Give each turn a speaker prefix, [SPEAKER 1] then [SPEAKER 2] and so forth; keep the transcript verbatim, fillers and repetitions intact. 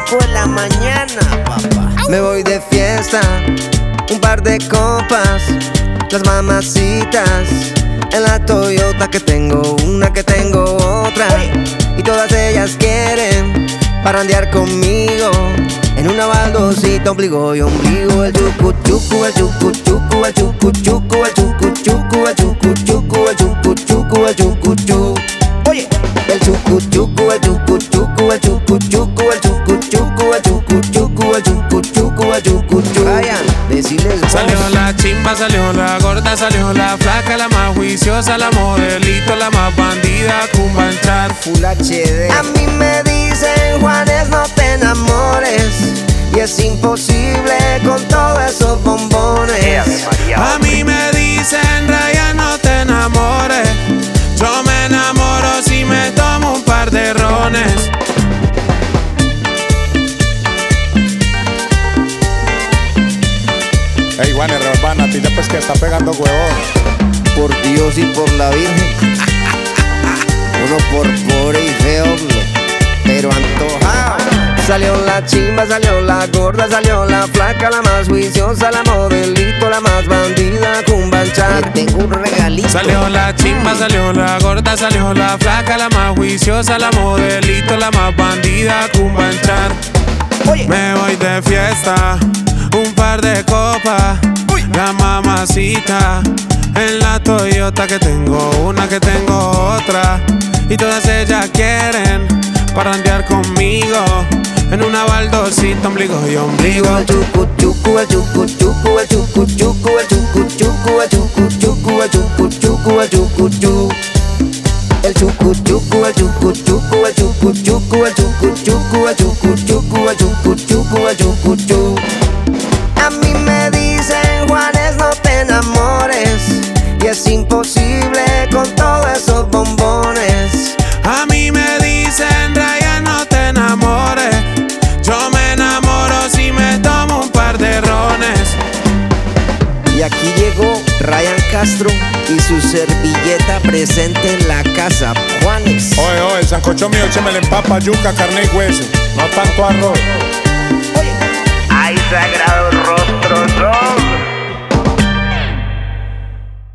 [SPEAKER 1] cinco de la mañana, papá.
[SPEAKER 2] Me voy de fiesta, un par de copas, las mamacitas en la Toyota, que tengo una, que tengo otra, y todas ellas quieren parrandear conmigo en una baldosita, ombligo y ombligo. El chucu chucu, el chucu chucu, el chucu chucu, el chucu chucu, el chucu chucu, el chucu chucu, el chucu chucu.
[SPEAKER 1] Oye,
[SPEAKER 2] el chucu chucu, el chucu chucu, el chucu chucu, el chucu chucu, el chucu chucu, el chucu chucu, el chucu chucu.
[SPEAKER 1] Vayan, decirles vos.
[SPEAKER 3] Salió la chimba, salió la gorda, salió la flaca, la más juiciosa, la modelito, la más bandida, cumbanchar.
[SPEAKER 1] Full H D.
[SPEAKER 2] A mí me dicen, Juanes, no te enamores, y es imposible con todos esos bombones.
[SPEAKER 3] A mí me dicen, Ryan, no te enamores, yo me enamoro si me tomo un par de rones.
[SPEAKER 4] Ey, Juanes, Rebana, a ti ya pues que está pegando huevón.
[SPEAKER 1] Por Dios y por la Virgen. Uno por pobre y feo, pero antojado.
[SPEAKER 2] Salió la chimba, salió la gorda, salió la flaca, la más juiciosa, la modelito, la más bandida, cumbanchar.
[SPEAKER 1] Le tengo un regalito.
[SPEAKER 3] Salió la chimba, salió la gorda, salió la flaca, la más juiciosa, la modelito, la más bandida, cumbanchar.
[SPEAKER 1] Oye,
[SPEAKER 3] Me voy de fiesta, un par de copas, la mamacita en la Toyota, que tengo una, que tengo otra, y todas ellas quieren parrandear conmigo en una baldosita, ombligo y ombligo.
[SPEAKER 2] El chucu chucu, el chucu chucu, el chucu chucu, el chucu chucu, el chucu chucu, el chucu chucu, el chucu chucu. El chucu chucu, el chucu chucu, el chucu chucu, el chucu chucu, el chucu chucu, el chucu chucu, el chucu chucu. A mí me dicen, Juanes, no te enamores, y es imposible con todos esos bombones.
[SPEAKER 3] A mí me dicen, Ryan, no te enamores, yo me enamoro si me tomo un par de rones.
[SPEAKER 1] y aquí llegó Ryan Castro y su servilleta presente en la casa. Juanes.
[SPEAKER 4] Oye, oye, el sancocho mío, échame le empapa, yuca, carne y hueso, no tanto arroz.
[SPEAKER 1] Oye.
[SPEAKER 2] Ay, sagrado rostro, no.